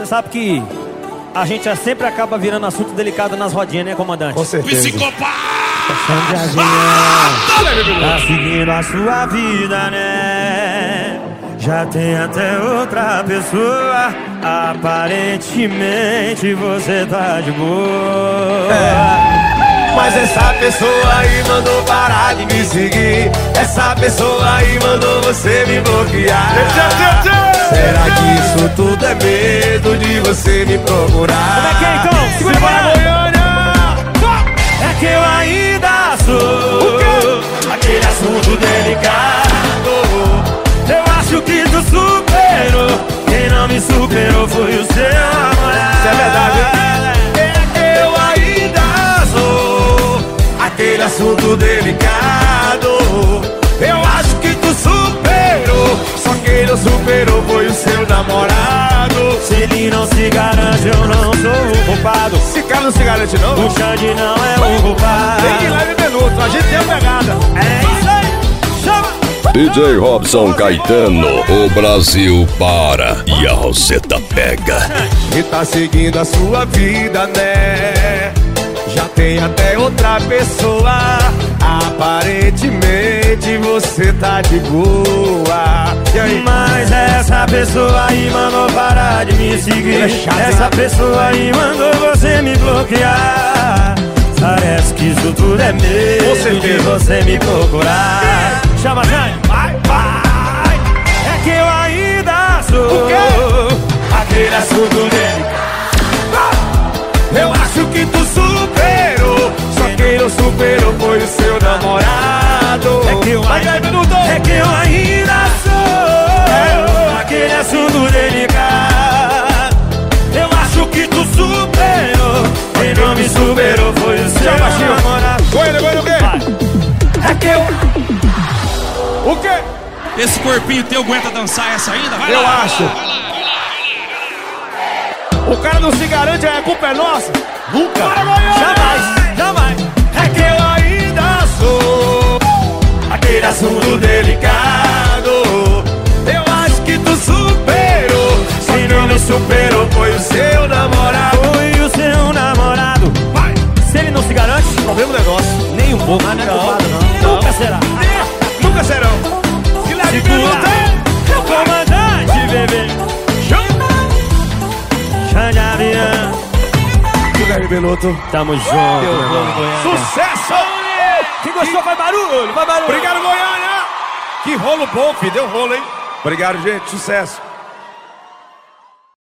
Você sabe que a gente sempre acaba virando assunto delicado nas rodinhas, né, comandante? Com certeza. Psicopata! Tá seguindo a sua vida, né? Já tem até outra pessoa. Aparentemente você tá de boa. Mas essa pessoa aí mandou parar de me seguir. Essa pessoa aí mandou você me bloquear. Será que isso tudo é medo de você me procurar? Como é que é então? Segura a Goiânia! É que eu ainda sou aquele assunto delicado. Eu acho que tu superou. Quem não me superou foi o seu namorado. Isso é verdade, hein? É que eu ainda sou aquele assunto delicado. Eu acho que tu superou. Só quem não superou foi o seu namorado. Se ele não se garante, eu não sou o culpado. Esse cara não se garante não? O Xande não é o culpado. Tem que ir lá em minuto, a gente tem a pegada. É isso aí, chama! DJ Robson Caetano, o Brasil para e a Roseta pega. E tá seguindo a sua vida, né? Já tem até outra pessoa. Aparentemente você tá de boa. E aí? Mas essa pessoa aí mandou parar de me seguir. Essa pessoa aí mandou você me bloquear. Parece que isso tudo é medo de você me procurar. Chama, Jane, vai, vai. É que eu ainda sou aquele assunto dele. Eu acho que tu superou. Só quem não superou foi o seu namorado. É que eu ainda sou aquele assunto delicado. Eu acho que tu superou. Quem não me superou foi o seu namorado. Goiânia o quê? É que eu... O quê? Esse corpinho teu aguenta dançar essa ainda? Vai Eu lá, acho. vai lá, vai lá. O cara não se garante, a culpa é nossa. Nunca. Jamais, jamais. É que eu ainda sou aquele assunto delicado. Eu acho que tu superou. Quem não me superou foi o seu namorado. Foi o seu namorado. Vai. Se ele não se garante, Não vemos negócio. nem um pouco. Não é culpado, não. Nunca será. Nunca serão. Se leve Segura. O comandante, bebê. Xande Avião. Minuto. Tamo junto, meu irmão. Sucesso! Quem gostou, vai barulho, vai barulho. Obrigado, Goiânia! Que rolo bom, filho. Deu rolo, hein? Obrigado, gente. Sucesso.